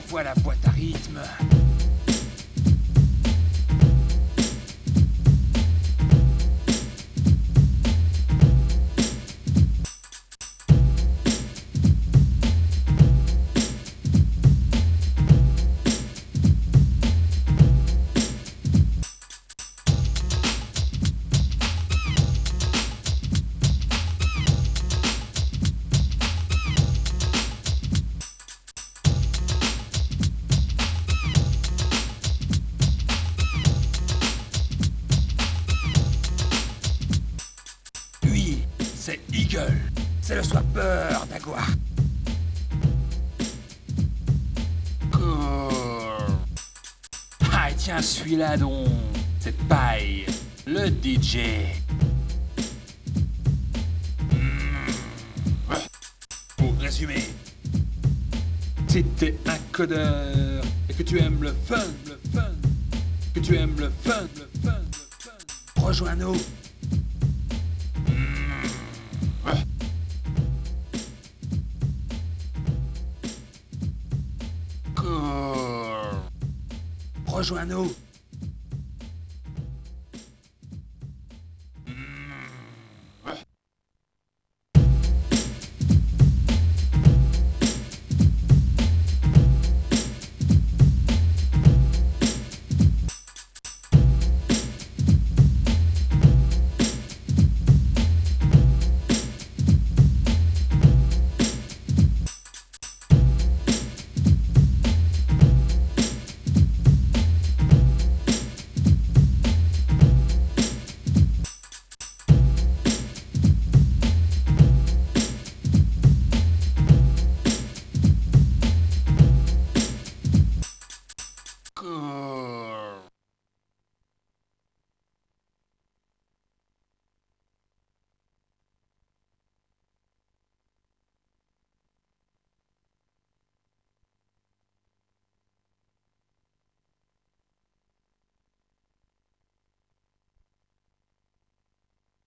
Envoie la boîte à rythme. Lui, c'est Eagle. C'est le swappeur d'Agua. Cool. Ah, et tiens, celui-là donc. C'est Paille, le DJ. Pour résumer, si t'es un codeur et que tu aimes le fun, que tu aimes le fun, rejoins-nous. Cool. Rejoins-nous.